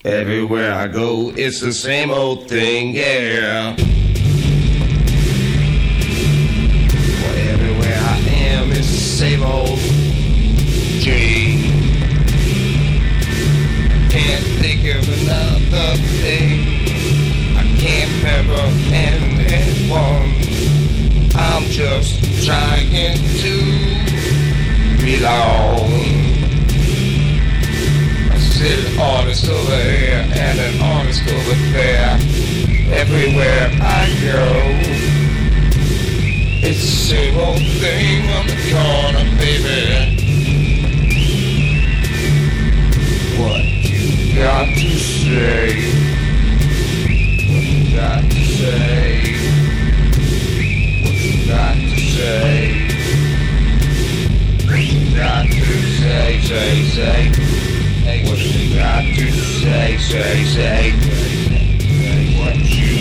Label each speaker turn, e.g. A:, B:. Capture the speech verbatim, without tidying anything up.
A: Everywhere I go, it's the same old thing, yeah. Well, everywhere I am, it's the same old dream. Can't think of another thing. I can't remember anyone. I'm just trying to belong. An artist over here and an artist over there. Everywhere I go, it's the same old thing on the corner, baby. What you got to say? What you got to say? What you got to say? What you got to say? Say, say. What you got to say, say, say, what you